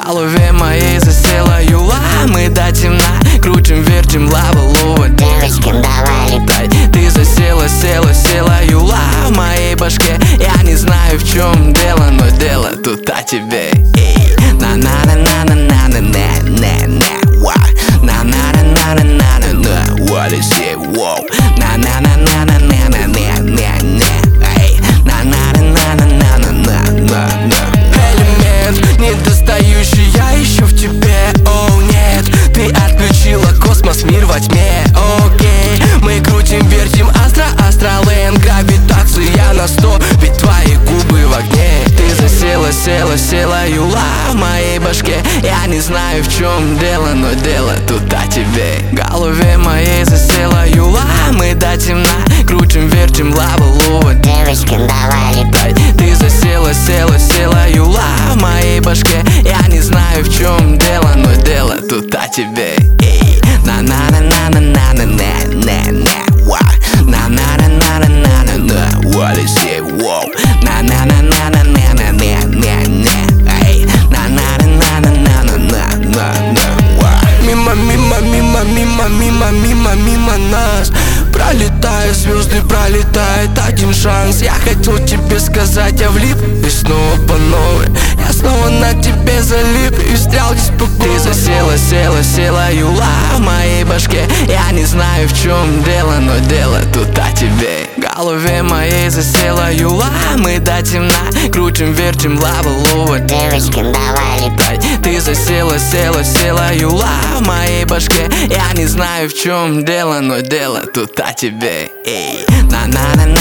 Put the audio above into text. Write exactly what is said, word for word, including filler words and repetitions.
голове моей засела юла. Мы до темна крутим, вертим лаву. Девочкам давай летай. Ты засела, села, села юла в моей башке. Я не знаю, в чем дело, но дело тут о тебе. на на на на на на на на на на на на на на на на на what is it, wow. на на на на на на на на на на эй, на на на на на на на на на. Элемент недостающий я ищу в тебе, о нет. Ты отключила космос, мир во тьме, окей. Мы крутим, вертим, астро, астрален, гравитация на сто, ведь твои губы в огне. Ты засела, села, села юла в моей башке. Я не знаю, в чем дело, но дело тут о тебе. В голове моей засела юла. Мы до темна крутим, вертим лаву. Девочкам давай летай. Ты засела, села, села юла в моей башке. Я не знаю, в чем дело, но дело тут о тебе. на на на на на на на на на на на на на на на на на what is it, wow. на на на на на на на на на на эй, на на на на на на на на на. Мимо, мимо, мимо, мимо, мимо, мимо, мимо нас пролетая звезды, пролетает один шанс. Я хотел тебе сказать, я влип и снова по новой. Я снова на тебе залип и встрял здесь по голову. Ты засела, села, села юла в моей башке. Я не знаю, в чем дело, но дело тут о тебе. В голове моей засела юла. Мы до темна крутим, вертим лаву. Девочкам давай летай. Ты засела, села, села юла в моей башке. Я не знаю, в чем дело, но дело тут о тебе. на на на